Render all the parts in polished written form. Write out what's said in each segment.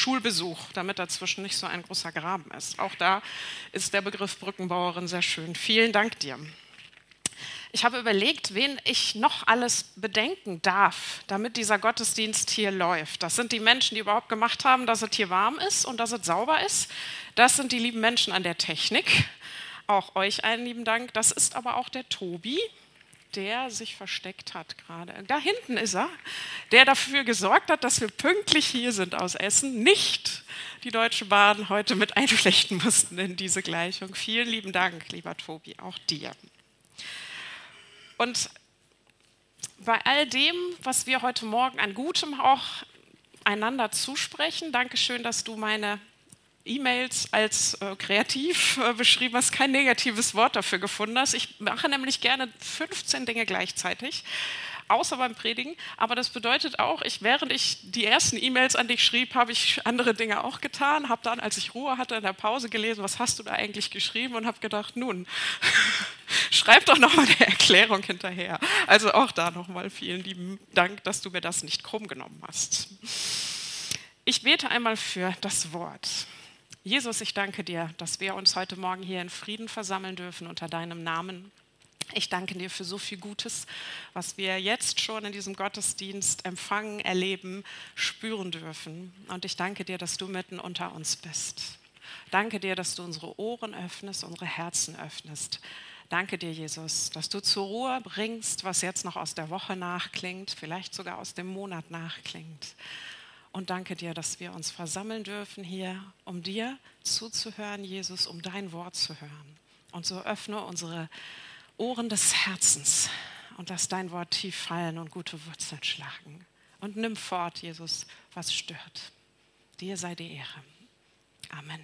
Schulbesuch, damit dazwischen nicht so ein großer Graben ist. Auch da ist der Begriff Brückenbauerin sehr schön. Vielen Dank dir. Ich habe überlegt, wen ich noch alles bedenken darf, damit dieser Gottesdienst hier läuft. Das sind die Menschen, die überhaupt gemacht haben, dass es hier warm ist und dass es sauber ist. Das sind die lieben Menschen an der Technik. Auch euch einen lieben Dank. Das ist aber auch der Tobi, der sich versteckt hat gerade. Da hinten ist er, der dafür gesorgt hat, dass wir pünktlich hier sind aus Essen. Nicht die Deutsche Bahn heute mit einflechten mussten in diese Gleichung. Vielen lieben Dank, lieber Tobi, auch dir. Und bei all dem, was wir heute Morgen an Gutem auch einander zusprechen, danke schön, dass du meine E-Mails als kreativ beschrieben hast, kein negatives Wort dafür gefunden hast. Ich mache nämlich gerne 15 Dinge gleichzeitig, außer beim Predigen. Aber das bedeutet auch, während ich die ersten E-Mails an dich schrieb, habe ich andere Dinge auch getan, habe dann, als ich Ruhe hatte, in der Pause gelesen, was hast du da eigentlich geschrieben und habe gedacht, nun, schreib doch nochmal eine Erklärung hinterher. Also auch da nochmal vielen lieben Dank, dass du mir das nicht krumm genommen hast. Ich bete einmal für das Wort. Jesus, ich danke dir, dass wir uns heute Morgen hier in Frieden versammeln dürfen unter deinem Namen. Ich danke dir für so viel Gutes, was wir jetzt schon in diesem Gottesdienst empfangen, erleben, spüren dürfen. Und ich danke dir, dass du mitten unter uns bist. Danke dir, dass du unsere Ohren öffnest, unsere Herzen öffnest. Danke dir, Jesus, dass du zur Ruhe bringst, was jetzt noch aus der Woche nachklingt, vielleicht sogar aus dem Monat nachklingt. Und danke dir, dass wir uns versammeln dürfen hier, um dir zuzuhören, Jesus, um dein Wort zu hören. Und so öffne unsere Ohren des Herzens und lass dein Wort tief fallen und gute Wurzeln schlagen. Und nimm fort, Jesus, was stört. Dir sei die Ehre. Amen.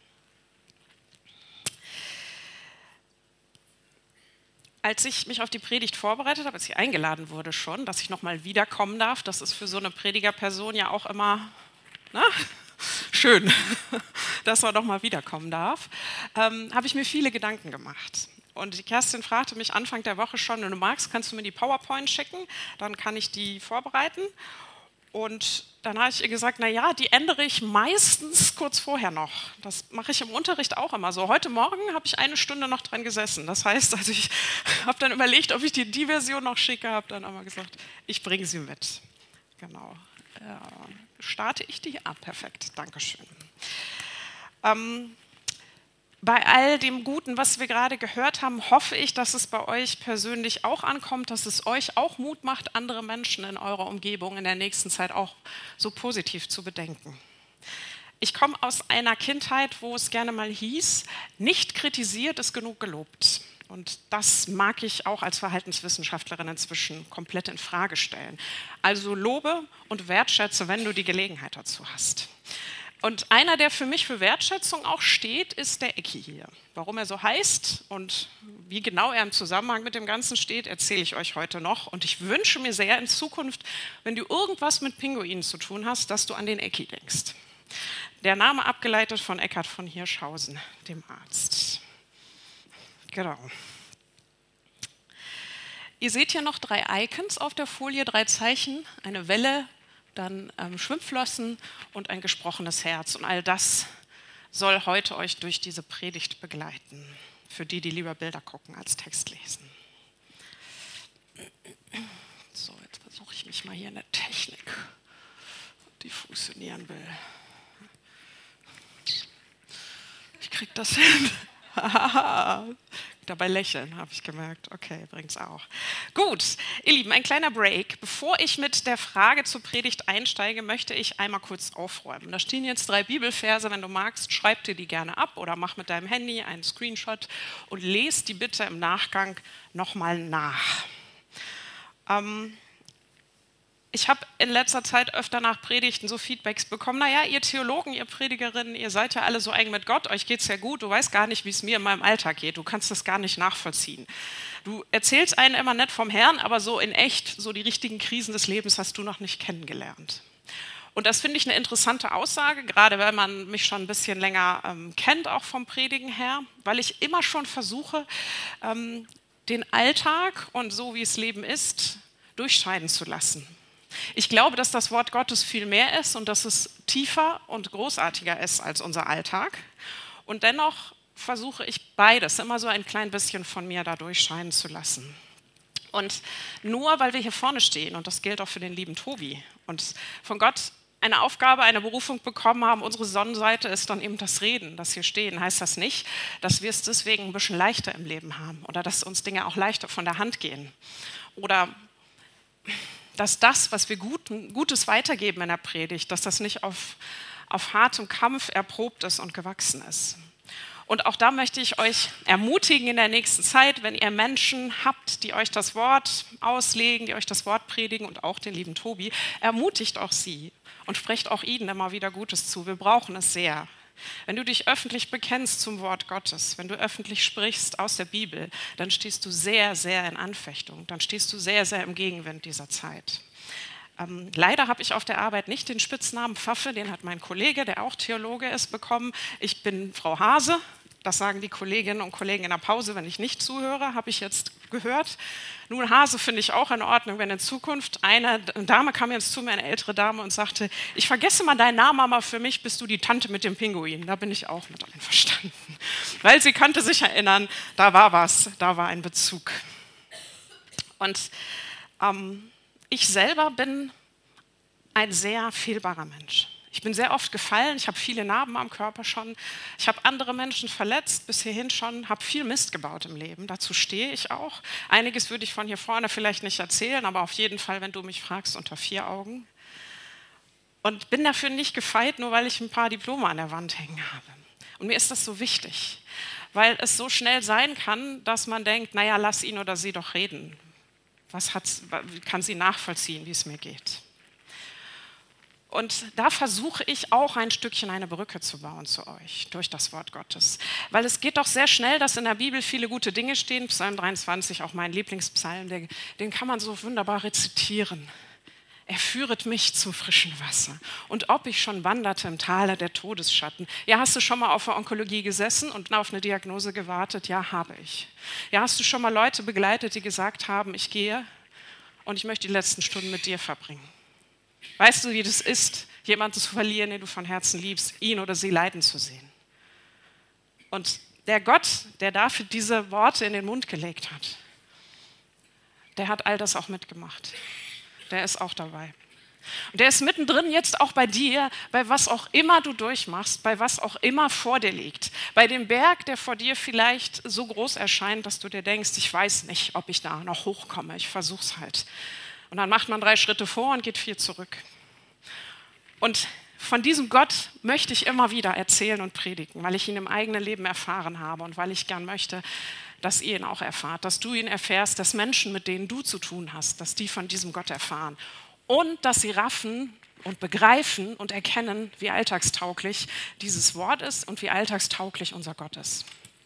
Als ich mich auf die Predigt vorbereitet habe, als ich eingeladen wurde schon, dass ich nochmal wiederkommen darf, das ist für so eine Predigerperson ja auch immer schön, dass man nochmal wiederkommen darf, habe ich mir viele Gedanken gemacht. Und die Kerstin fragte mich Anfang der Woche schon, wenn du magst, kannst du mir die PowerPoint schicken, dann kann ich die vorbereiten. Und dann habe ich ihr gesagt, naja, die ändere ich meistens kurz vorher noch. Das mache ich im Unterricht auch immer so. Heute Morgen habe ich 1 Stunde noch dran gesessen. Das heißt, also ich habe dann überlegt, ob ich dir die Version noch schicke, habe dann aber gesagt, ich bringe sie mit. Genau. Starte ich die? Perfekt, Dankeschön. Bei all dem Guten, was wir gerade gehört haben, hoffe ich, dass es bei euch persönlich auch ankommt, dass es euch auch Mut macht, andere Menschen in eurer Umgebung in der nächsten Zeit auch so positiv zu bedenken. Ich komme aus einer Kindheit, wo es gerne mal hieß, nicht kritisiert ist genug gelobt. Und das mag ich auch als Verhaltenswissenschaftlerin inzwischen komplett in Frage stellen. Also lobe und wertschätze, wenn du die Gelegenheit dazu hast. Und einer, der für mich für Wertschätzung auch steht, ist der Ecki hier. Warum er so heißt und wie genau er im Zusammenhang mit dem Ganzen steht, erzähle ich euch heute noch. Und ich wünsche mir sehr in Zukunft, wenn du irgendwas mit Pinguinen zu tun hast, dass du an den Ecki denkst. Der Name abgeleitet von Eckhard von Hirschhausen, dem Arzt. Genau. Ihr seht hier noch 3 Icons auf der Folie, 3 Zeichen, eine Welle, dann Schwimmflossen und ein gesprochenes Herz. Und all das soll heute euch durch diese Predigt begleiten, für die, die lieber Bilder gucken als Text lesen. So, jetzt versuche ich mich mal hier in der Technik, die funktionieren will. Ich kriege das hin. Dabei lächeln, habe ich gemerkt. Okay, bringt's auch. Gut, ihr Lieben, ein kleiner Break. Bevor ich mit der Frage zur Predigt einsteige, möchte ich einmal kurz aufräumen. Da stehen jetzt 3 Bibelverse. Wenn du magst, schreib dir die gerne ab oder mach mit deinem Handy einen Screenshot und lese die bitte im Nachgang nochmal nach. Ich habe in letzter Zeit öfter nach Predigten so Feedbacks bekommen, naja, ihr Theologen, ihr Predigerinnen, ihr seid ja alle so eng mit Gott, euch geht's ja gut, du weißt gar nicht, wie es mir in meinem Alltag geht, du kannst das gar nicht nachvollziehen. Du erzählst einen immer nett vom Herrn, aber so in echt, so die richtigen Krisen des Lebens hast du noch nicht kennengelernt. Und das finde ich eine interessante Aussage, gerade wenn man mich schon ein bisschen länger kennt, auch vom Predigen her, weil ich immer schon versuche, den Alltag und so, wie es Leben ist, durchscheinen zu lassen. Ich glaube, dass das Wort Gottes viel mehr ist und dass es tiefer und großartiger ist als unser Alltag. Und dennoch versuche ich beides, immer so ein klein bisschen von mir da durchscheinen zu lassen. Und nur weil wir hier vorne stehen, und das gilt auch für den lieben Tobi, und von Gott eine Aufgabe, eine Berufung bekommen haben, unsere Sonnenseite ist dann eben das Reden, das hier stehen, heißt das nicht, dass wir es deswegen ein bisschen leichter im Leben haben oder dass uns Dinge auch leichter von der Hand gehen oder dass das, was wir Gutes weitergeben in der Predigt, dass das nicht auf hartem Kampf erprobt ist und gewachsen ist. Und auch da möchte ich euch ermutigen in der nächsten Zeit, wenn ihr Menschen habt, die euch das Wort auslegen, die euch das Wort predigen und auch den lieben Tobi, ermutigt auch sie und sprecht auch ihnen immer wieder Gutes zu. Wir brauchen es sehr. Wenn du dich öffentlich bekennst zum Wort Gottes, wenn du öffentlich sprichst aus der Bibel, dann stehst du sehr, sehr in Anfechtung, dann stehst du sehr, sehr im Gegenwind dieser Zeit. Leider habe ich auf der Arbeit nicht den Spitznamen Pfaffe, den hat mein Kollege, der auch Theologe ist, bekommen. Ich bin Frau Hase, das sagen die Kolleginnen und Kollegen in der Pause, wenn ich nicht zuhöre, habe ich jetzt gehört. Nun, Hase finde ich auch in Ordnung, wenn in Zukunft eine Dame kam jetzt zu mir, eine ältere Dame, und sagte, ich vergesse mal deinen Namen, aber für mich bist du die Tante mit dem Pinguin. Da bin ich auch mit einverstanden. Weil sie konnte sich erinnern, da war was, da war ein Bezug. Und ich selber bin ein sehr fehlbarer Mensch. Ich bin sehr oft gefallen, ich habe viele Narben am Körper schon, ich habe andere Menschen verletzt, bis hierhin schon, habe viel Mist gebaut im Leben, dazu stehe ich auch. Einiges würde ich von hier vorne vielleicht nicht erzählen, aber auf jeden Fall, wenn du mich fragst, unter 4 Augen. Und bin dafür nicht gefeit, nur weil ich ein paar Diplome an der Wand hängen habe. Und mir ist das so wichtig, weil es so schnell sein kann, dass man denkt, naja, lass ihn oder sie doch reden. Kann sie nachvollziehen, wie es mir geht? Und da versuche ich auch ein Stückchen eine Brücke zu bauen zu euch durch das Wort Gottes. Weil es geht doch sehr schnell, dass in der Bibel viele gute Dinge stehen. Psalm 23, auch mein Lieblingspsalm, den kann man so wunderbar rezitieren. Er führet mich zum frischen Wasser. Und ob ich schon wanderte im Tale der Todesschatten. Ja, hast du schon mal auf der Onkologie gesessen und auf eine Diagnose gewartet? Ja, habe ich. Ja, hast du schon mal Leute begleitet, die gesagt haben, ich gehe und ich möchte die letzten Stunden mit dir verbringen? Weißt du, wie das ist, jemanden zu verlieren, den du von Herzen liebst, ihn oder sie leiden zu sehen? Und der Gott, der dafür diese Worte in den Mund gelegt hat, der hat all das auch mitgemacht. Der ist auch dabei. Und der ist mittendrin jetzt auch bei dir, bei was auch immer du durchmachst, bei was auch immer vor dir liegt. Bei dem Berg, der vor dir vielleicht so groß erscheint, dass du dir denkst, ich weiß nicht, ob ich da noch hochkomme, ich versuch's halt. Und dann macht man 3 Schritte vor und geht 4 zurück. Und von diesem Gott möchte ich immer wieder erzählen und predigen, weil ich ihn im eigenen Leben erfahren habe und weil ich gern möchte, dass ihr ihn auch erfahrt, dass du ihn erfährst, dass Menschen, mit denen du zu tun hast, dass die von diesem Gott erfahren. Und dass sie raffen und begreifen und erkennen, wie alltagstauglich dieses Wort ist und wie alltagstauglich unser Gott ist.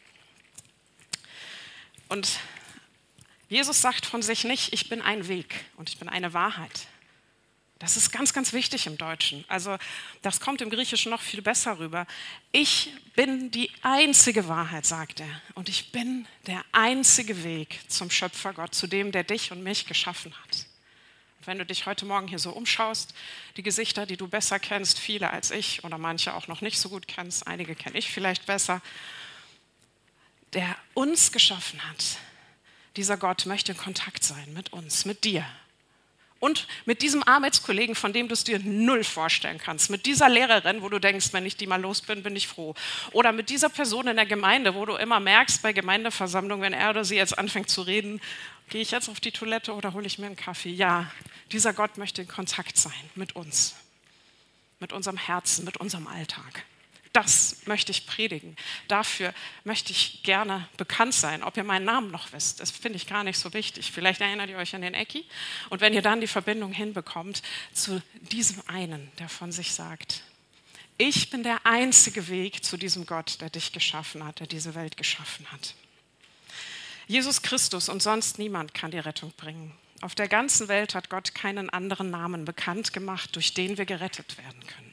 Und Jesus sagt von sich nicht, ich bin ein Weg und ich bin eine Wahrheit. Das ist ganz, ganz wichtig im Deutschen. Also das kommt im Griechischen noch viel besser rüber. Ich bin die einzige Wahrheit, sagt er. Und ich bin der einzige Weg zum Schöpfergott, zu dem, der dich und mich geschaffen hat. Und wenn du dich heute Morgen hier so umschaust, die Gesichter, die du besser kennst, viele als ich oder manche auch noch nicht so gut kennst, einige kenne ich vielleicht besser, der uns geschaffen hat. Dieser Gott möchte in Kontakt sein mit uns, mit dir. Und mit diesem Arbeitskollegen, von dem du es dir null vorstellen kannst. Mit dieser Lehrerin, wo du denkst, wenn ich die mal los bin, bin ich froh. Oder mit dieser Person in der Gemeinde, wo du immer merkst bei Gemeindeversammlungen, wenn er oder sie jetzt anfängt zu reden, gehe ich jetzt auf die Toilette oder hole ich mir einen Kaffee? Ja, dieser Gott möchte in Kontakt sein mit uns, mit unserem Herzen, mit unserem Alltag. Das möchte ich predigen. Dafür möchte ich gerne bekannt sein. Ob ihr meinen Namen noch wisst, das finde ich gar nicht so wichtig. Vielleicht erinnert ihr euch an den Ecki. Und wenn ihr dann die Verbindung hinbekommt zu diesem einen, der von sich sagt, ich bin der einzige Weg zu diesem Gott, der dich geschaffen hat, der diese Welt geschaffen hat. Jesus Christus und sonst niemand kann die Rettung bringen. Auf der ganzen Welt hat Gott keinen anderen Namen bekannt gemacht, durch den wir gerettet werden können.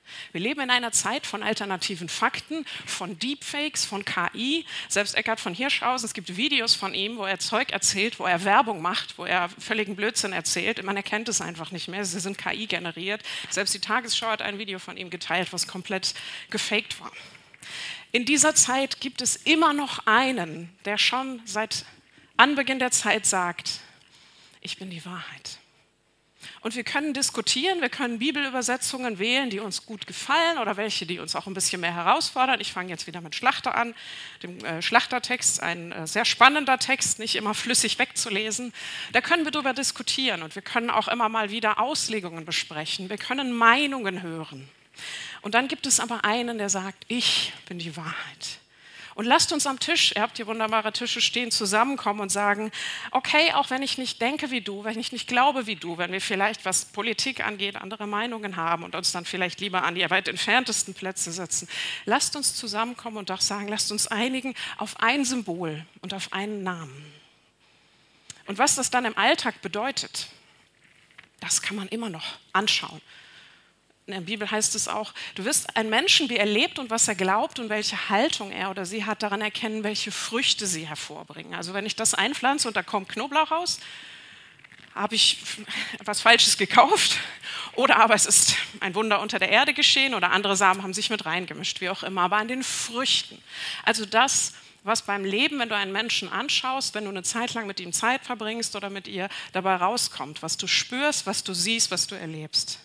Wir leben in einer Zeit von alternativen Fakten, von Deepfakes, von KI. Selbst Eckhard von Hirschhausen, es gibt Videos von ihm, wo er Zeug erzählt, wo er Werbung macht, wo er völligen Blödsinn erzählt. Man erkennt es einfach nicht mehr, sie sind KI generiert. Selbst die Tagesschau hat ein Video von ihm geteilt, was komplett gefaked war. In dieser Zeit gibt es immer noch einen, der schon seit Anbeginn der Zeit sagt, ich bin die Wahrheit. Und wir können diskutieren, wir können Bibelübersetzungen wählen, die uns gut gefallen oder welche, die uns auch ein bisschen mehr herausfordern. Ich fange jetzt wieder mit Schlachter an, dem Schlachtertext, ein sehr spannender Text, nicht immer flüssig wegzulesen. Da können wir darüber diskutieren und wir können auch immer mal wieder Auslegungen besprechen. Wir können Meinungen hören. Und dann gibt es aber einen, der sagt, ich bin die Wahrheit. Und lasst uns am Tisch, ihr habt hier wunderbare Tische stehen, zusammenkommen und sagen, okay, auch wenn ich nicht denke wie du, wenn ich nicht glaube wie du, wenn wir vielleicht, was Politik angeht, andere Meinungen haben und uns dann vielleicht lieber an die weit entferntesten Plätze setzen, lasst uns zusammenkommen und auch sagen, lasst uns einigen auf ein Symbol und auf einen Namen. Und was das dann im Alltag bedeutet, das kann man immer noch anschauen. In der Bibel heißt es auch, du wirst einen Menschen, wie er lebt und was er glaubt und welche Haltung er oder sie hat, daran erkennen, welche Früchte sie hervorbringen. Also wenn ich das einpflanze und da kommt Knoblauch raus, habe ich etwas Falsches gekauft oder aber es ist ein Wunder unter der Erde geschehen oder andere Samen haben sich mit reingemischt, wie auch immer, aber an den Früchten. Also das, was beim Leben, wenn du einen Menschen anschaust, wenn du eine Zeit lang mit ihm Zeit verbringst oder mit ihr, dabei rauskommt, was du spürst, was du siehst, was du erlebst.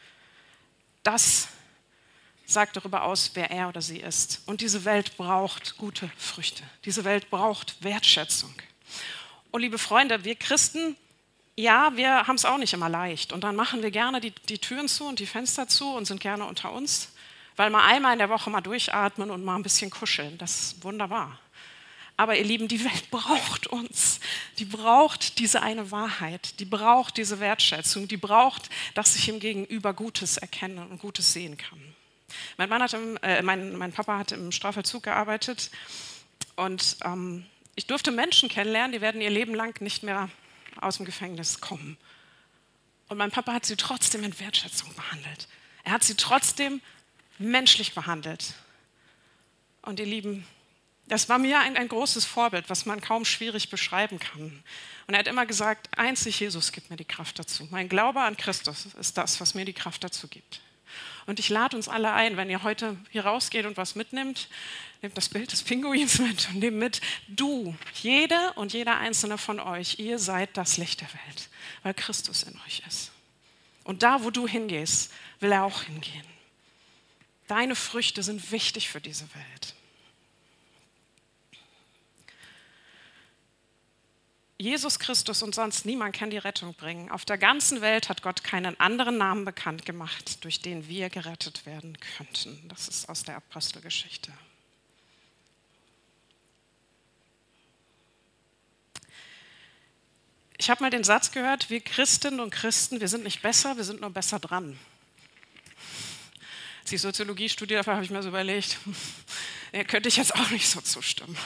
Das sagt darüber aus, wer er oder sie ist. Und diese Welt braucht gute Früchte. Diese Welt braucht Wertschätzung. Und liebe Freunde, wir Christen, ja, wir haben es auch nicht immer leicht. Und dann machen wir gerne die Türen zu und die Fenster zu und sind gerne unter uns, weil mal einmal in der Woche mal durchatmen und mal ein bisschen kuscheln. Das ist wunderbar. Aber ihr Lieben, die Welt braucht uns. Die braucht diese eine Wahrheit. Die braucht diese Wertschätzung. Die braucht, dass ich im Gegenüber Gutes erkennen und Gutes sehen kann. Mein Papa hat im Strafvollzug gearbeitet und ich durfte Menschen kennenlernen, die werden ihr Leben lang nicht mehr aus dem Gefängnis kommen. Und mein Papa hat sie trotzdem in Wertschätzung behandelt. Er hat sie trotzdem menschlich behandelt. Und ihr Lieben, das war mir ein großes Vorbild, was man kaum schwierig beschreiben kann. Und er hat immer gesagt, einzig Jesus gibt mir die Kraft dazu. Mein Glaube an Christus ist das, was mir die Kraft dazu gibt. Und ich lade uns alle ein, wenn ihr heute hier rausgeht und was mitnimmt, nehmt das Bild des Pinguins mit und nehmt mit, du, jede und jeder einzelne von euch, ihr seid das Licht der Welt, weil Christus in euch ist. Und da, wo du hingehst, will er auch hingehen. Deine Früchte sind wichtig für diese Welt. Jesus Christus und sonst niemand kann die Rettung bringen. Auf der ganzen Welt hat Gott keinen anderen Namen bekannt gemacht, durch den wir gerettet werden könnten. Das ist aus der Apostelgeschichte. Ich habe mal den Satz gehört, wir Christinnen und Christen, wir sind nicht besser, wir sind nur besser dran. Als ich Soziologie studiert habe, habe ich mir so überlegt, könnte ich jetzt auch nicht so zustimmen.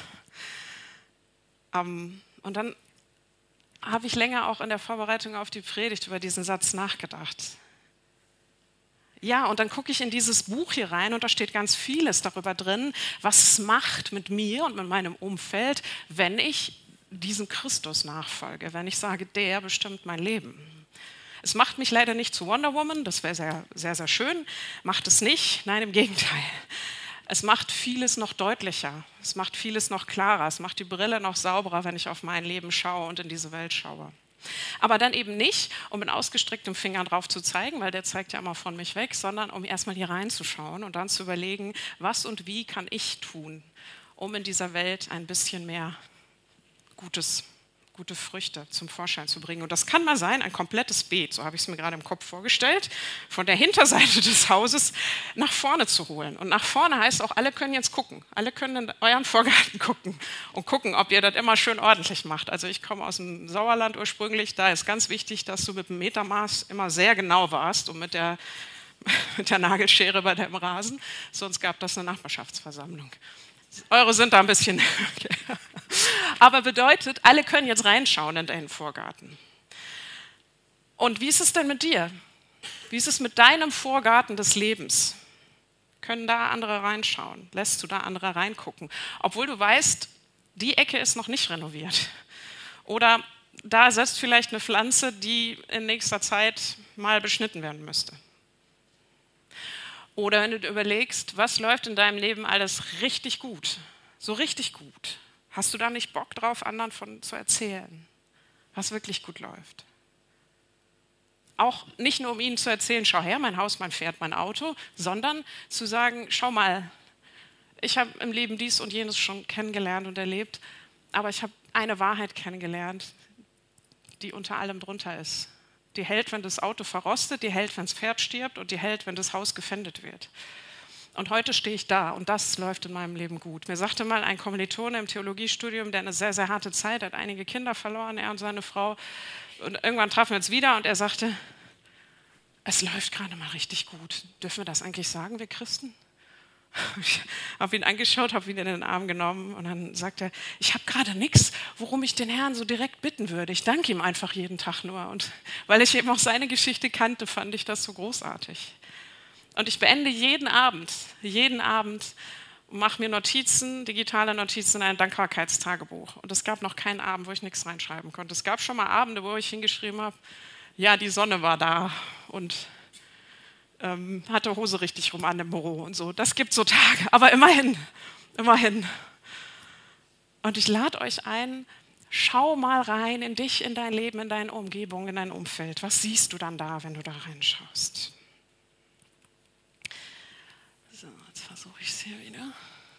Und dann habe ich länger auch in der Vorbereitung auf die Predigt über diesen Satz nachgedacht. Ja, und dann gucke ich in dieses Buch hier rein und da steht ganz vieles darüber drin, was es macht mit mir und mit meinem Umfeld, wenn ich diesem Christus nachfolge, wenn ich sage, der bestimmt mein Leben. Es macht mich leider nicht zu Wonder Woman, das wäre sehr, sehr, sehr schön, macht es nicht, nein, im Gegenteil. Es macht vieles noch deutlicher, es macht vieles noch klarer, es macht die Brille noch sauberer, wenn ich auf mein Leben schaue und in diese Welt schaue. Aber dann eben nicht, um mit ausgestrecktem Finger drauf zu zeigen, weil der zeigt ja immer von mich weg, sondern um erstmal hier reinzuschauen und dann zu überlegen, was und wie kann ich tun, um in dieser Welt ein bisschen mehr gute Früchte zum Vorschein zu bringen. Und das kann mal sein, ein komplettes Beet, so habe ich es mir gerade im Kopf vorgestellt, von der Hinterseite des Hauses nach vorne zu holen. Und nach vorne heißt auch, alle können jetzt gucken. Alle können in euren Vorgarten gucken und gucken, ob ihr das immer schön ordentlich macht. Also ich komme aus dem Sauerland ursprünglich, da ist ganz wichtig, dass du mit dem Metermaß immer sehr genau warst und mit der Nagelschere bei deinem Rasen, sonst gab das eine Nachbarschaftsversammlung. Eure sind da ein bisschen... Okay. Aber bedeutet, alle können jetzt reinschauen in deinen Vorgarten. Und wie ist es denn mit dir? Wie ist es mit deinem Vorgarten des Lebens? Können da andere reinschauen? Lässt du da andere reingucken? Obwohl du weißt, die Ecke ist noch nicht renoviert. Oder da setzt vielleicht eine Pflanze, die in nächster Zeit mal beschnitten werden müsste. Oder wenn du dir überlegst, was läuft in deinem Leben alles richtig gut, so richtig gut, hast du da nicht Bock drauf, anderen von zu erzählen, was wirklich gut läuft? Auch nicht nur, um ihnen zu erzählen, schau her, mein Haus, mein Pferd, mein Auto, sondern zu sagen, schau mal, ich habe im Leben dies und jenes schon kennengelernt und erlebt, aber ich habe eine Wahrheit kennengelernt, die unter allem drunter ist. Die hält, wenn das Auto verrostet, die hält, wenn das Pferd stirbt und die hält, wenn das Haus gefändet wird. Und heute stehe ich da und das läuft in meinem Leben gut. Mir sagte mal ein Kommilitone im Theologiestudium, der eine sehr, sehr harte Zeit hat, einige Kinder verloren, er und seine Frau. Und irgendwann trafen wir uns wieder und er sagte, es läuft gerade mal richtig gut. Dürfen wir das eigentlich sagen, wir Christen? Ich habe ihn angeschaut, habe ihn in den Arm genommen und dann sagte er, ich habe gerade nichts, worum ich den Herrn so direkt bitten würde. Ich danke ihm einfach jeden Tag nur. Und weil ich eben auch seine Geschichte kannte, fand ich das so großartig. Und ich beende jeden Abend, mache mir Notizen, digitale Notizen in ein Dankbarkeitstagebuch. Und es gab noch keinen Abend, wo ich nichts reinschreiben konnte. Es gab schon mal Abende, wo ich hingeschrieben habe, ja, die Sonne war da und hatte Hose richtig rum an im Büro und so. Das gibt so Tage, aber immerhin. Und ich lade euch ein, schau mal rein in dich, in dein Leben, in deine Umgebung, in dein Umfeld. Was siehst du dann da, wenn du da reinschaust? So, jetzt versuche ich es hier wieder.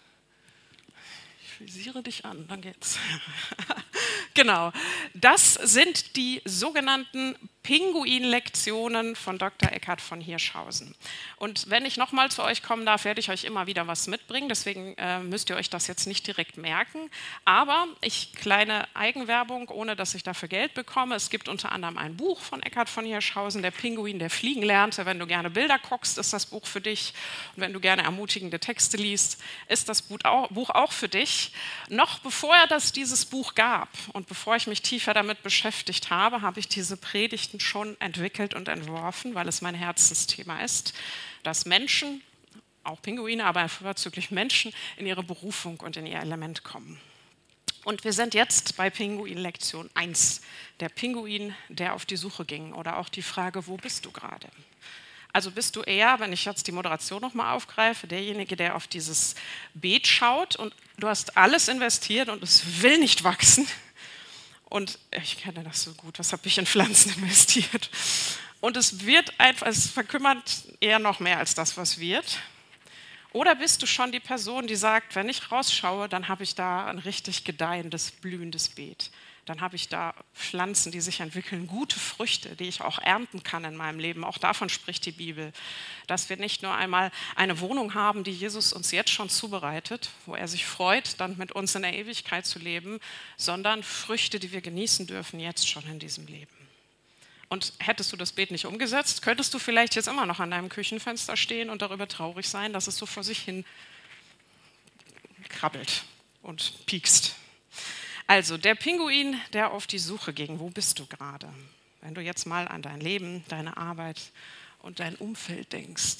Ich visiere dich an, dann geht's. Genau, das sind die sogenannten Pinguin-Lektionen von Dr. Eckhard von Hirschhausen. Und wenn ich nochmal zu euch kommen darf, werde ich euch immer wieder was mitbringen. Deswegen müsst ihr euch das jetzt nicht direkt merken. Aber kleine Eigenwerbung, ohne dass ich dafür Geld bekomme. Es gibt unter anderem ein Buch von Eckhard von Hirschhausen, Der Pinguin, der fliegen lernte. Wenn du gerne Bilder guckst, ist das Buch für dich. Und wenn du gerne ermutigende Texte liest, ist das Buch auch für dich. Noch bevor es dieses Buch gab und bevor ich mich tiefer damit beschäftigt habe, habe ich diese Predigten schon entwickelt und entworfen, weil es mein Herzensthema ist, dass Menschen, auch Pinguine, aber vorzüglich Menschen, in ihre Berufung und in ihr Element kommen. Und wir sind jetzt bei Pinguin-Lektion 1, der Pinguin, der auf die Suche ging, oder auch die Frage, wo bist du gerade? Also bist du eher, wenn ich jetzt die Moderation nochmal aufgreife, derjenige, der auf dieses Beet schaut und du hast alles investiert und es will nicht wachsen. Und ich kenne das so gut, was habe ich in Pflanzen investiert? Und es wird einfach, es verkümmert eher noch mehr als das, was wird. Oder bist du schon die Person, die sagt, wenn ich rausschaue, dann habe ich da ein richtig gedeihendes, blühendes Beet. Dann habe ich da Pflanzen, die sich entwickeln, gute Früchte, die ich auch ernten kann in meinem Leben. Auch davon spricht die Bibel, dass wir nicht nur einmal eine Wohnung haben, die Jesus uns jetzt schon zubereitet, wo er sich freut, dann mit uns in der Ewigkeit zu leben, sondern Früchte, die wir genießen dürfen, jetzt schon in diesem Leben. Und hättest du das Beet nicht umgesetzt, könntest du vielleicht jetzt immer noch an deinem Küchenfenster stehen und darüber traurig sein, dass es so vor sich hin krabbelt und piekst. Also der Pinguin, der auf die Suche ging, wo bist du gerade? Wenn du jetzt mal an dein Leben, deine Arbeit und dein Umfeld denkst.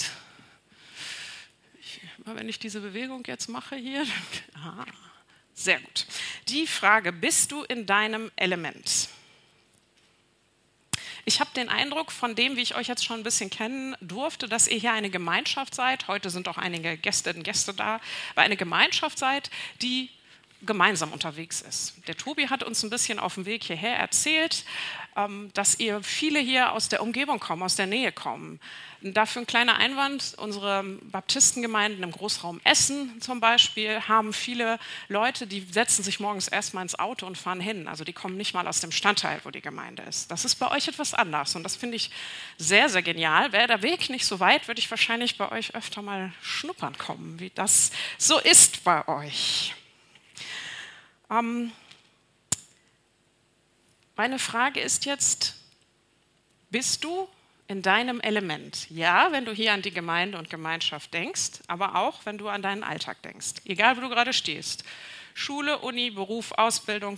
Wenn ich diese Bewegung jetzt mache hier, sehr gut. Die Frage, bist du in deinem Element? Ich habe den Eindruck von dem, wie ich euch jetzt schon ein bisschen kennen durfte, dass ihr hier eine Gemeinschaft seid, heute sind auch einige Gästinnen und Gäste da, aber eine Gemeinschaft seid, die gemeinsam unterwegs ist. Der Tobi hat uns ein bisschen auf dem Weg hierher erzählt, dass ihr viele hier aus der Umgebung kommen, aus der Nähe kommen. Dafür ein kleiner Einwand, unsere Baptistengemeinden im Großraum Essen zum Beispiel haben viele Leute, die setzen sich morgens erstmal ins Auto und fahren hin. Also die kommen nicht mal aus dem Stadtteil, wo die Gemeinde ist. Das ist bei euch etwas anders und das finde ich sehr, sehr genial. Wäre der Weg nicht so weit, würde ich wahrscheinlich bei euch öfter mal schnuppern kommen, wie das so ist bei euch. Meine Frage ist jetzt, bist du in deinem Element? Ja, wenn du hier an die Gemeinde und Gemeinschaft denkst, aber auch, wenn du an deinen Alltag denkst. Egal, wo du gerade stehst. Schule, Uni, Beruf, Ausbildung,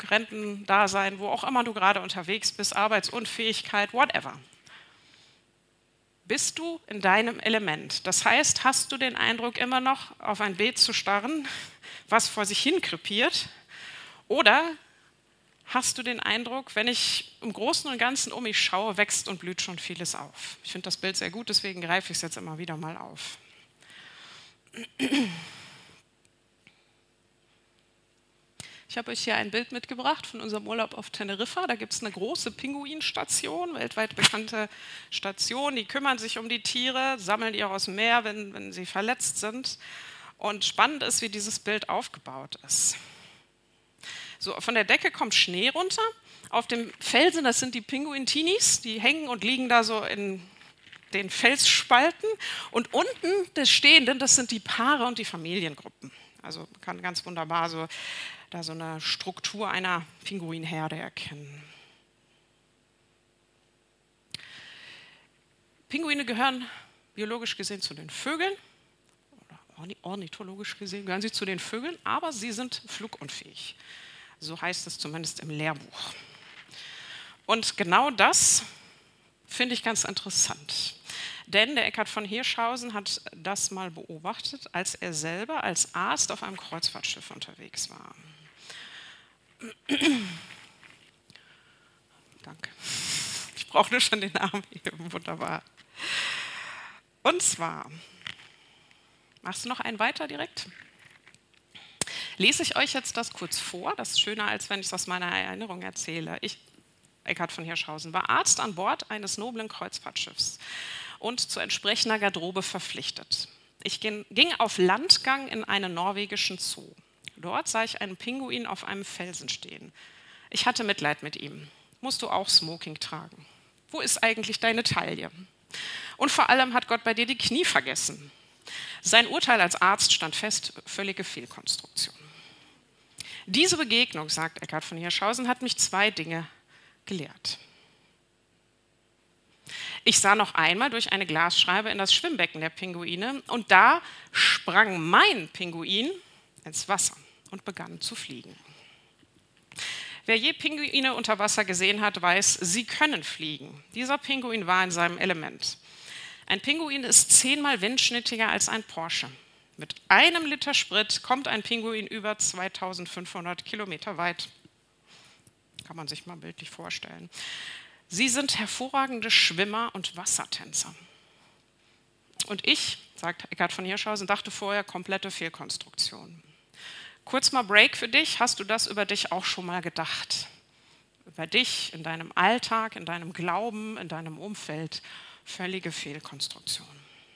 Rentendasein, wo auch immer du gerade unterwegs bist, Arbeitsunfähigkeit, whatever. Bist du in deinem Element? Das heißt, hast du den Eindruck, immer noch auf ein Beet zu starren, was vor sich hin krepiert? Oder hast du den Eindruck, wenn ich im Großen und Ganzen um mich schaue, wächst und blüht schon vieles auf? Ich finde das Bild sehr gut, deswegen greife ich es jetzt immer wieder mal auf. Ich habe euch hier ein Bild mitgebracht von unserem Urlaub auf Teneriffa. Da gibt es eine große Pinguinstation, weltweit bekannte Station. Die kümmern sich um die Tiere, sammeln die auch aus dem Meer, wenn sie verletzt sind. Und spannend ist, wie dieses Bild aufgebaut ist. So, von der Decke kommt Schnee runter. Auf dem Felsen, das sind die Pinguin-Tinis, die hängen und liegen da so in den Felsspalten. Und unten des Stehenden, das sind die Paare und die Familiengruppen. Also man kann ganz wunderbar so eine Struktur einer Pinguinherde erkennen. Pinguine gehören biologisch gesehen zu den Vögeln, oder ornithologisch gesehen gehören sie zu den Vögeln, aber sie sind flugunfähig. So heißt es zumindest im Lehrbuch. Und genau das finde ich ganz interessant. Denn der Eckhard von Hirschhausen hat das mal beobachtet, als er selber als Arzt auf einem Kreuzfahrtschiff unterwegs war. Danke. Ich brauche nur schon den Namen heben. Wunderbar. Und zwar, machst du noch einen weiter direkt? Lese ich euch jetzt das kurz vor. Das ist schöner, als wenn ich es aus meiner Erinnerung erzähle. Ich, Eckhard von Hirschhausen, war Arzt an Bord eines noblen Kreuzfahrtschiffs und zu entsprechender Garderobe verpflichtet. Ich ging auf Landgang in einen norwegischen Zoo. Dort sah ich einen Pinguin auf einem Felsen stehen. Ich hatte Mitleid mit ihm. Musst du auch Smoking tragen? Wo ist eigentlich deine Taille? Und vor allem hat Gott bei dir die Knie vergessen. Sein Urteil als Arzt stand fest, völlige Fehlkonstruktion. Diese Begegnung, sagt Eckhard von Hirschhausen, hat mich 2 Dinge gelehrt. Ich sah noch einmal durch eine Glasscheibe in das Schwimmbecken der Pinguine und da sprang mein Pinguin ins Wasser und begann zu fliegen. Wer je Pinguine unter Wasser gesehen hat, weiß, sie können fliegen. Dieser Pinguin war in seinem Element. Ein Pinguin ist 10-mal windschnittiger als ein Porsche. Mit 1 Liter Sprit kommt ein Pinguin über 2500 Kilometer weit. Kann man sich mal bildlich vorstellen. Sie sind hervorragende Schwimmer und Wassertänzer. Und ich, sagt Eckhard von Hirschhausen, dachte vorher, komplette Fehlkonstruktion. Kurz mal Break für dich. Hast du das über dich auch schon mal gedacht? Über dich, in deinem Alltag, in deinem Glauben, in deinem Umfeld. Völlige Fehlkonstruktion.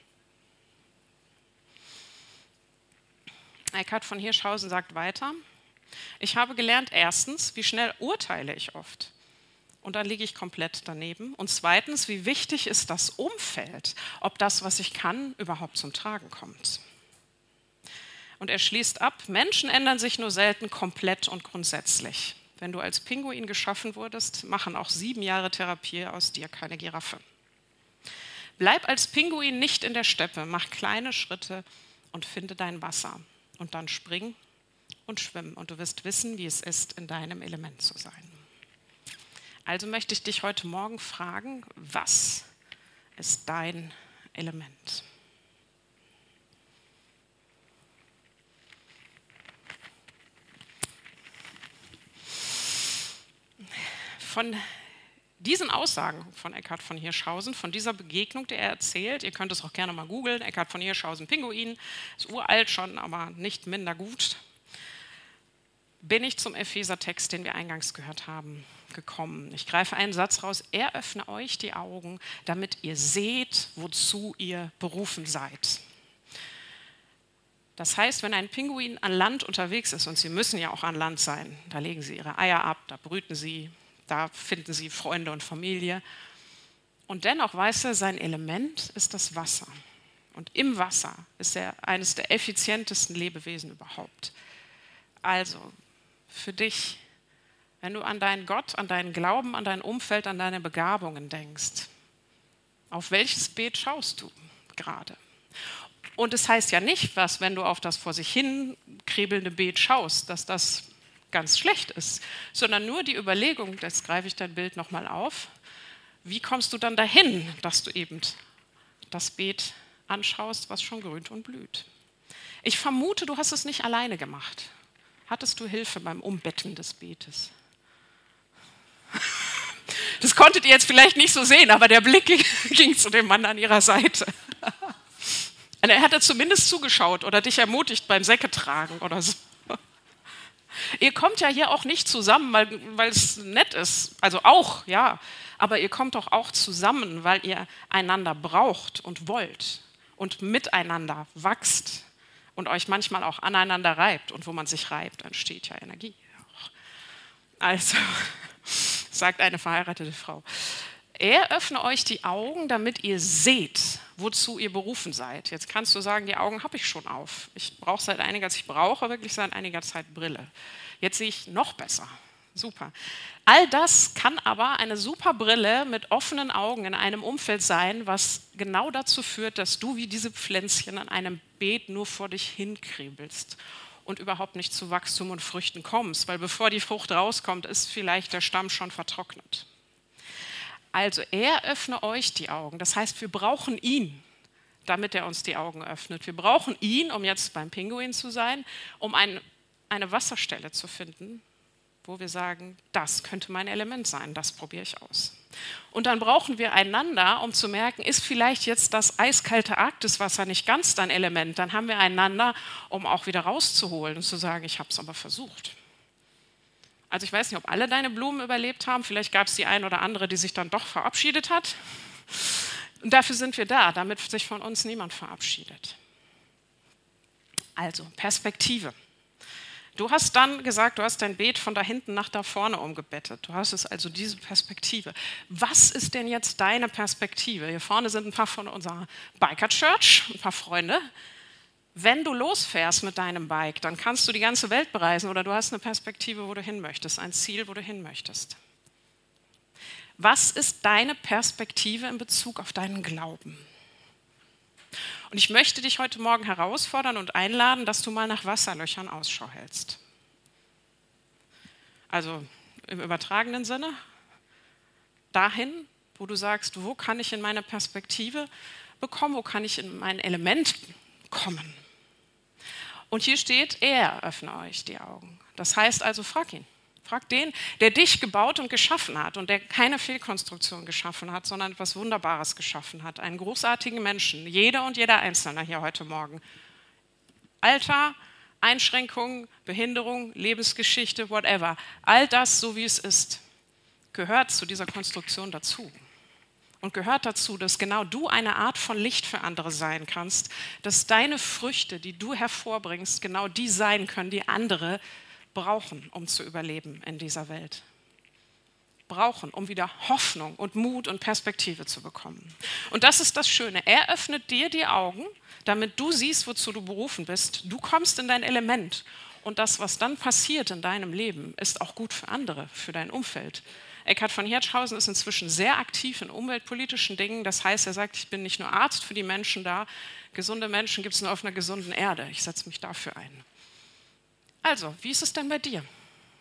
Eckhard von Hirschhausen sagt weiter, ich habe gelernt, erstens, wie schnell urteile ich oft. Und dann liege ich komplett daneben. Und zweitens, wie wichtig ist das Umfeld, ob das, was ich kann, überhaupt zum Tragen kommt. Und er schließt ab, Menschen ändern sich nur selten komplett und grundsätzlich. Wenn du als Pinguin geschaffen wurdest, machen auch 7 Jahre Therapie aus dir keine Giraffe. Bleib als Pinguin nicht in der Steppe, mach kleine Schritte und finde dein Wasser. Und dann spring und schwimm und du wirst wissen, wie es ist, in deinem Element zu sein. Also möchte ich dich heute Morgen fragen, was ist dein Element? Von diesen Aussagen von Eckhard von Hirschhausen, von dieser Begegnung, die er erzählt, ihr könnt es auch gerne mal googeln, Eckhard von Hirschhausen, Pinguin, ist uralt schon, aber nicht minder gut, bin ich zum Epheser-Text, den wir eingangs gehört haben, gekommen. Ich greife einen Satz raus, er öffne euch die Augen, damit ihr seht, wozu ihr berufen seid. Das heißt, wenn ein Pinguin an Land unterwegs ist, und sie müssen ja auch an Land sein, da legen sie ihre Eier ab, da brüten sie, da finden sie Freunde und Familie. Und dennoch weiß er, sein Element ist das Wasser. Und im Wasser ist er eines der effizientesten Lebewesen überhaupt. Also für dich, wenn du an deinen Gott, an deinen Glauben, an dein Umfeld, an deine Begabungen denkst, auf welches Beet schaust du gerade? Und es heißt ja nicht, dass wenn du auf das vor sich hin kribbelnde Beet schaust, dass das ganz schlecht ist, sondern nur die Überlegung, jetzt greife ich dein Bild nochmal auf, wie kommst du dann dahin, dass du eben das Beet anschaust, was schon grünt und blüht. Ich vermute, du hast es nicht alleine gemacht. Hattest du Hilfe beim Umbetten des Beetes? Das konntet ihr jetzt vielleicht nicht so sehen, aber der Blick ging zu dem Mann an ihrer Seite. Er hatte zumindest zugeschaut oder dich ermutigt beim Säcke tragen oder so. Ihr kommt ja hier auch nicht zusammen, weil es nett ist. Also auch, ja. Aber ihr kommt doch auch zusammen, weil ihr einander braucht und wollt und miteinander wachst und euch manchmal auch aneinander reibt. Und wo man sich reibt, entsteht ja Energie. Also, sagt eine verheiratete Frau, er öffne euch die Augen, damit ihr seht, wozu ihr berufen seid. Jetzt kannst du sagen, die Augen habe ich schon auf. Ich brauche wirklich seit einiger Zeit Brille. Jetzt sehe ich noch besser. Super. All das kann aber eine super Brille mit offenen Augen in einem Umfeld sein, was genau dazu führt, dass du wie diese Pflänzchen an einem Beet nur vor dich hinkribbelst und überhaupt nicht zu Wachstum und Früchten kommst, weil bevor die Frucht rauskommt, ist vielleicht der Stamm schon vertrocknet. Also er öffne euch die Augen. Das heißt, wir brauchen ihn, damit er uns die Augen öffnet. Wir brauchen ihn, um jetzt beim Pinguin zu sein, um eine Wasserstelle zu finden, wo wir sagen, das könnte mein Element sein, das probiere ich aus. Und dann brauchen wir einander, um zu merken, ist vielleicht jetzt das eiskalte Arktiswasser nicht ganz dein Element. Dann haben wir einander, um auch wieder rauszuholen und zu sagen, ich habe es aber versucht. Also ich weiß nicht, ob alle deine Blumen überlebt haben. Vielleicht gab es die eine oder andere, die sich dann doch verabschiedet hat. Und dafür sind wir da, damit sich von uns niemand verabschiedet. Also Perspektive. Du hast dann gesagt, du hast dein Beet von da hinten nach da vorne umgebettet. Du hast es also diese Perspektive. Was ist denn jetzt deine Perspektive? Hier vorne sind ein paar von unserer Biker Church, ein paar Freunde. Wenn du losfährst mit deinem Bike, dann kannst du die ganze Welt bereisen oder du hast eine Perspektive, wo du hin möchtest, ein Ziel, wo du hin möchtest. Was ist deine Perspektive in Bezug auf deinen Glauben? Und ich möchte dich heute Morgen herausfordern und einladen, dass du mal nach Wasserlöchern Ausschau hältst. Also im übertragenen Sinne, dahin, wo du sagst, wo kann ich in meine Perspektive bekommen, wo kann ich in mein Element kommen. Und hier steht, er öffne euch die Augen. Das heißt also, frag ihn. Frag den, der dich gebaut und geschaffen hat und der keine Fehlkonstruktion geschaffen hat, sondern etwas Wunderbares geschaffen hat. Einen großartigen Menschen, jeder und jeder Einzelne hier heute Morgen. Alter, Einschränkungen, Behinderung, Lebensgeschichte, whatever. All das, so wie es ist, gehört zu dieser Konstruktion dazu. Und gehört dazu, dass genau du eine Art von Licht für andere sein kannst, dass deine Früchte, die du hervorbringst, genau die sein können, die andere brauchen, um zu überleben in dieser Welt. Brauchen, um wieder Hoffnung und Mut und Perspektive zu bekommen. Und das ist das Schöne. Er öffnet dir die Augen, damit du siehst, wozu du berufen bist. Du kommst in dein Element. Und das, was dann passiert in deinem Leben, ist auch gut für andere, für dein Umfeld. Eckhard von Hirschhausen ist inzwischen sehr aktiv in umweltpolitischen Dingen. Das heißt, er sagt, ich bin nicht nur Arzt für die Menschen da. Gesunde Menschen gibt es nur auf einer gesunden Erde. Ich setze mich dafür ein. Also, wie ist es denn bei dir?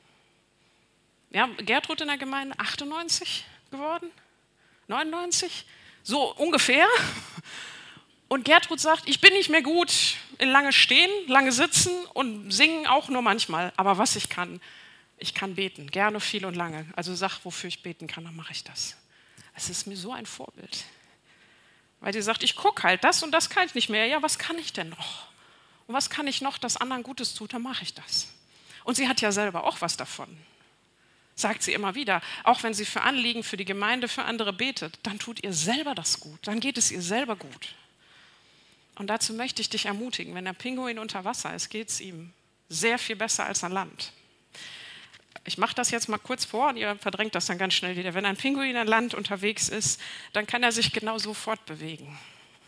Ja, Gertrud in der Gemeinde 98 geworden? 99? So ungefähr. Und Gertrud sagt, ich bin nicht mehr gut in lange stehen, lange sitzen und singen auch nur manchmal. Aber was ich kann beten, gerne, viel und lange. Also sag, wofür ich beten kann, dann mache ich das. Es ist mir so ein Vorbild. Weil sie sagt, ich gucke halt, das und das kann ich nicht mehr. Ja, was kann ich denn noch? Und was kann ich noch, das anderen Gutes tut, dann mache ich das. Und sie hat ja selber auch was davon. Sagt sie immer wieder. Auch wenn sie für Anliegen, für die Gemeinde, für andere betet, dann tut ihr selber das gut. Dann geht es ihr selber gut. Und dazu möchte ich dich ermutigen, wenn der Pinguin unter Wasser ist, geht es ihm sehr viel besser als an Land. Ich mache das jetzt mal kurz vor und ihr verdrängt das dann ganz schnell wieder. Wenn ein Pinguin an Land unterwegs ist, dann kann er sich genau so fortbewegen.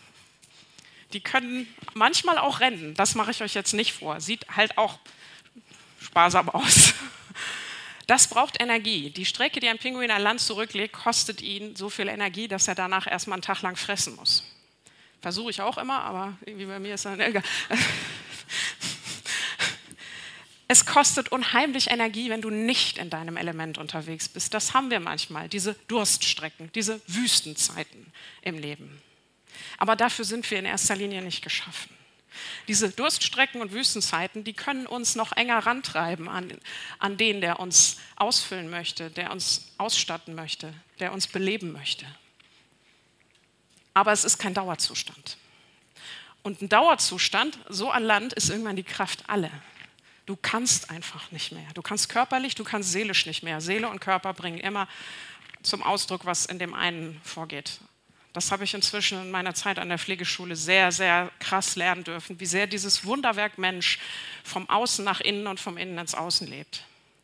Die können manchmal auch rennen, das mache ich euch jetzt nicht vor. Sieht halt auch sparsam aus. Das braucht Energie. Die Strecke, die ein Pinguin an Land zurücklegt, kostet ihn so viel Energie, dass er danach erstmal einen Tag lang fressen muss. Versuche ich auch immer, aber irgendwie bei mir ist das egal. Es kostet unheimlich Energie, wenn du nicht in deinem Element unterwegs bist. Das haben wir manchmal, diese Durststrecken, diese Wüstenzeiten im Leben. Aber dafür sind wir in erster Linie nicht geschaffen. Diese Durststrecken und Wüstenzeiten, die können uns noch enger rantreiben an den, der uns ausfüllen möchte, der uns ausstatten möchte, der uns beleben möchte. Aber es ist kein Dauerzustand. Und ein Dauerzustand, so an Land, ist irgendwann die Kraft alle. Du kannst einfach nicht mehr. Du kannst körperlich, du kannst seelisch nicht mehr. Seele und Körper bringen immer zum Ausdruck, was in dem einen vorgeht. Das habe ich inzwischen in meiner Zeit an der Pflegeschule sehr, sehr krass lernen dürfen, wie sehr dieses Wunderwerk Mensch vom Außen nach innen und vom Innen ins Außen lebt.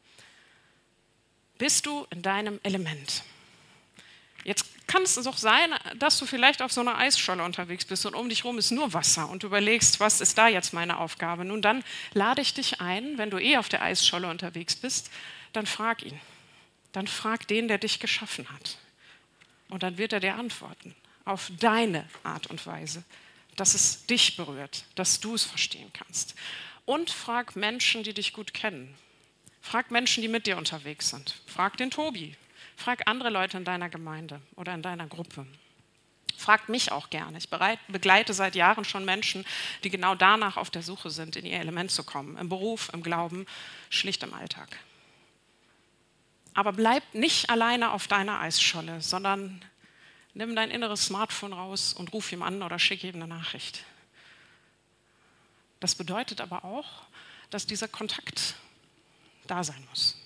Bist du in deinem Element? Jetzt kann es doch sein, dass du vielleicht auf so einer Eisscholle unterwegs bist und um dich herum ist nur Wasser und du überlegst, was ist da jetzt meine Aufgabe? Nun, dann lade ich dich ein, wenn du auf der Eisscholle unterwegs bist, dann frag ihn. Dann frag den, der dich geschaffen hat. Und dann wird er dir antworten, auf deine Art und Weise, dass es dich berührt, dass du es verstehen kannst. Und frag Menschen, die dich gut kennen. Frag Menschen, die mit dir unterwegs sind. Frag den Tobi. Frag andere Leute in deiner Gemeinde oder in deiner Gruppe. Frag mich auch gerne. Ich begleite seit Jahren schon Menschen, die genau danach auf der Suche sind, in ihr Element zu kommen. Im Beruf, im Glauben, schlicht im Alltag. Aber bleib nicht alleine auf deiner Eisscholle, sondern nimm dein inneres Smartphone raus und ruf ihm an oder schick ihm eine Nachricht. Das bedeutet aber auch, dass dieser Kontakt da sein muss.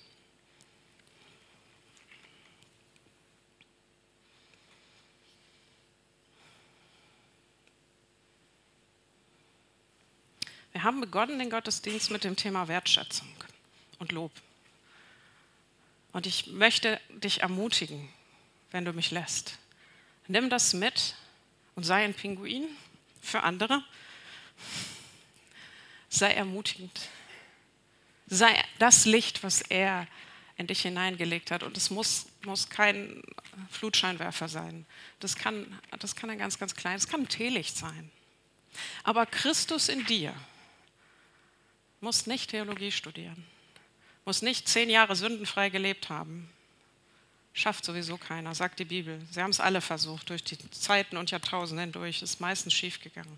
Wir haben begonnen den Gottesdienst mit dem Thema Wertschätzung und Lob. Und ich möchte dich ermutigen, wenn du mich lässt. Nimm das mit und sei ein Pinguin für andere. Sei ermutigend. Sei das Licht, was er in dich hineingelegt hat. Und es muss kein Flutscheinwerfer sein. Das kann ein ganz, ganz kleines, das kann ein Teelicht sein. Aber Christus in dir muss nicht Theologie studieren, muss nicht 10 Jahre sündenfrei gelebt haben. Schafft sowieso keiner, sagt die Bibel. Sie haben es alle versucht, durch die Zeiten und Jahrtausende hindurch, ist meistens schiefgegangen.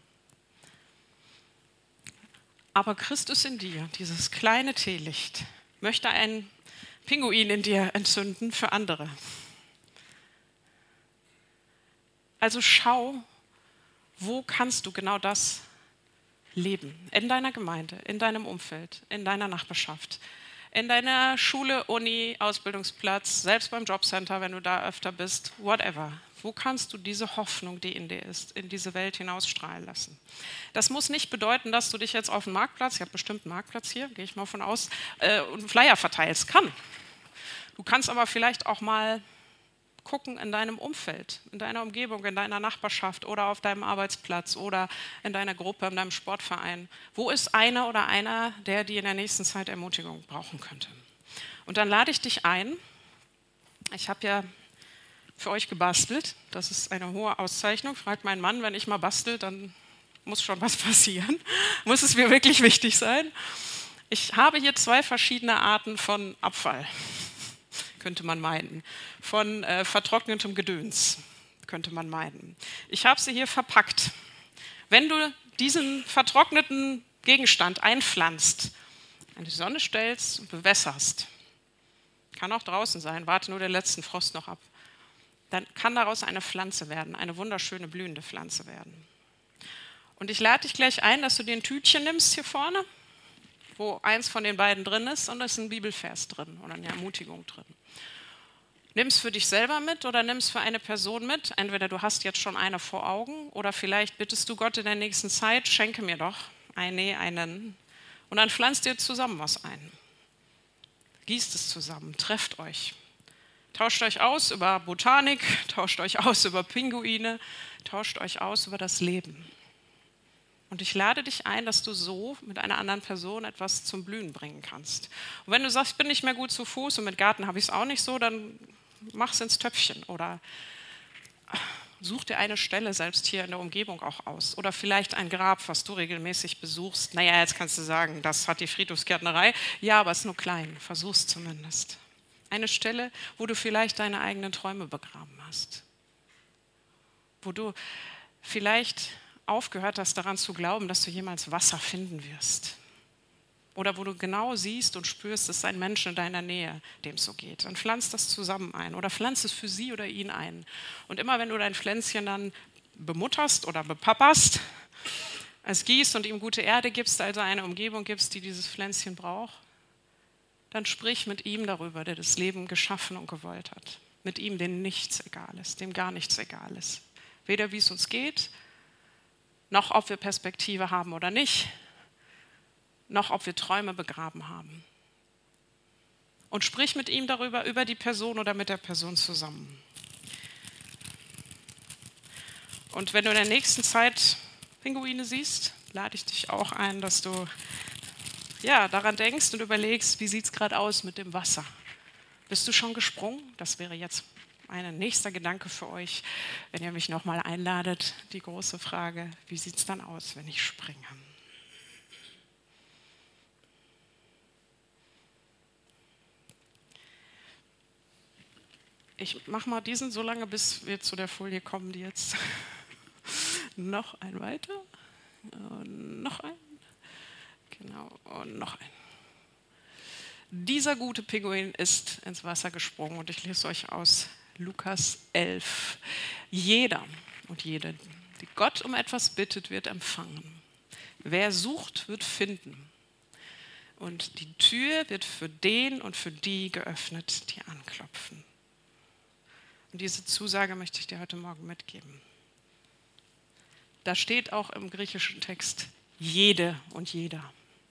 Aber Christus in dir, dieses kleine Teelicht, möchte einen Pinguin in dir entzünden für andere. Also schau, wo kannst du genau das leben? In deiner Gemeinde, in deinem Umfeld, in deiner Nachbarschaft, in deiner Schule, Uni, Ausbildungsplatz, selbst beim Jobcenter, wenn du da öfter bist, whatever. Wo kannst du diese Hoffnung, die in dir ist, in diese Welt hinausstrahlen lassen? Das muss nicht bedeuten, dass du dich jetzt auf den Marktplatz, ihr habt bestimmt einen Marktplatz hier, gehe ich mal von aus, und einen Flyer verteilst. Kann. Du kannst aber vielleicht auch mal gucken in deinem Umfeld, in deiner Umgebung, in deiner Nachbarschaft oder auf deinem Arbeitsplatz oder in deiner Gruppe, in deinem Sportverein. Wo ist einer oder einer, der die in der nächsten Zeit Ermutigung brauchen könnte? Und dann lade ich dich ein. Ich habe ja für euch gebastelt. Das ist eine hohe Auszeichnung. Fragt mein Mann, wenn ich mal bastel, dann muss schon was passieren. Muss es mir wirklich wichtig sein. Ich habe hier 2 verschiedene Arten von Abfall, könnte man meinen, von vertrocknetem Gedöns, könnte man meinen. Ich habe sie hier verpackt. Wenn du diesen vertrockneten Gegenstand einpflanzt, in die Sonne stellst und bewässerst, kann auch draußen sein, warte nur den letzten Frost noch ab, dann kann daraus eine Pflanze werden, eine wunderschöne blühende Pflanze werden. Und ich lade dich gleich ein, dass du dir ein Tütchen nimmst hier vorne, wo eins von den beiden drin ist und da ist ein Bibelvers drin oder eine Ermutigung drin. Nimm es für dich selber mit oder nimm es für eine Person mit. Entweder du hast jetzt schon eine vor Augen oder vielleicht bittest du Gott in der nächsten Zeit, schenke mir doch einen. Und dann pflanzt ihr zusammen was ein. Gießt es zusammen, trefft euch. Tauscht euch aus über Botanik, tauscht euch aus über Pinguine, tauscht euch aus über das Leben. Und ich lade dich ein, dass du so mit einer anderen Person etwas zum Blühen bringen kannst. Und wenn du sagst, ich bin nicht mehr gut zu Fuß und mit Garten habe ich es auch nicht so, dann mach es ins Töpfchen oder such dir eine Stelle selbst hier in der Umgebung auch aus. Oder vielleicht ein Grab, was du regelmäßig besuchst. Naja, jetzt kannst du sagen, das hat die Friedhofsgärtnerei. Ja, aber es ist nur klein, versuch's zumindest. Eine Stelle, wo du vielleicht deine eigenen Träume begraben hast. Wo du vielleicht aufgehört hast, daran zu glauben, dass du jemals Wasser finden wirst. Oder wo du genau siehst und spürst, es ist ein Mensch in deiner Nähe, dem es so geht. Dann pflanz das zusammen ein oder pflanz es für sie oder ihn ein. Und immer wenn du dein Pflänzchen dann bemutterst oder bepapperst, es gießt und ihm gute Erde gibst, also eine Umgebung gibst, die dieses Pflänzchen braucht, dann sprich mit ihm darüber, der das Leben geschaffen und gewollt hat. Mit ihm, dem nichts egal ist, dem gar nichts egal ist. Weder wie es uns geht, noch ob wir Perspektive haben oder nicht, noch ob wir Träume begraben haben. Und sprich mit ihm darüber, über die Person oder mit der Person zusammen. Und wenn du in der nächsten Zeit Pinguine siehst, lade ich dich auch ein, dass du daran denkst und überlegst, wie sieht es gerade aus mit dem Wasser? Bist du schon gesprungen? Das wäre jetzt ein nächster Gedanke für euch, wenn ihr mich nochmal einladet. Die große Frage, wie sieht es dann aus, wenn ich springe? Ich mache mal diesen so lange, bis wir zu der Folie kommen, die jetzt noch ein weiter, noch ein, genau, und noch ein. Dieser gute Pinguin ist ins Wasser gesprungen und ich lese euch aus Lukas 11. Jeder und jede, die Gott um etwas bittet, wird empfangen. Wer sucht, wird finden. Und die Tür wird für den und für die geöffnet, die anklopfen. Und diese Zusage möchte ich dir heute Morgen mitgeben. Da steht auch im griechischen Text jede und jeder.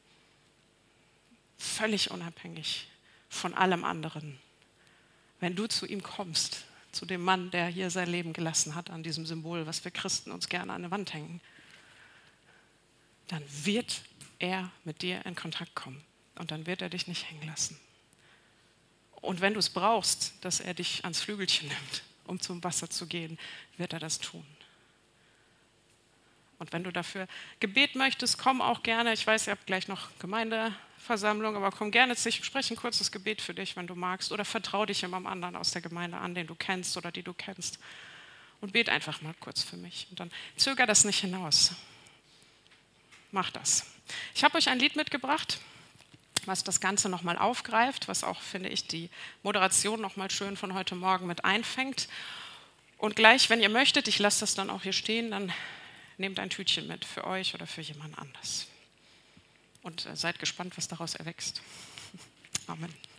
Völlig unabhängig von allem anderen. Wenn du zu ihm kommst, zu dem Mann, der hier sein Leben gelassen hat, an diesem Symbol, was wir Christen uns gerne an die Wand hängen, dann wird er mit dir in Kontakt kommen und dann wird er dich nicht hängen lassen. Und wenn du es brauchst, dass er dich ans Flügelchen nimmt, um zum Wasser zu gehen, wird er das tun. Und wenn du dafür Gebet möchtest, komm auch gerne. Ich weiß, ihr habt gleich noch Gemeindeversammlung, aber komm gerne zu. Ich spreche ein kurzes Gebet für dich, wenn du magst. Oder vertrau dich jemandem anderen aus der Gemeinde an, den du kennst oder die du kennst. Und bet einfach mal kurz für mich. Und dann zöger das nicht hinaus. Mach das. Ich habe euch ein Lied mitgebracht, was das Ganze nochmal aufgreift, was auch, finde ich, die Moderation nochmal schön von heute Morgen mit einfängt. Und gleich, wenn ihr möchtet, ich lasse das dann auch hier stehen, dann nehmt ein Tütchen mit für euch oder für jemand anders. Und seid gespannt, was daraus erwächst. Amen.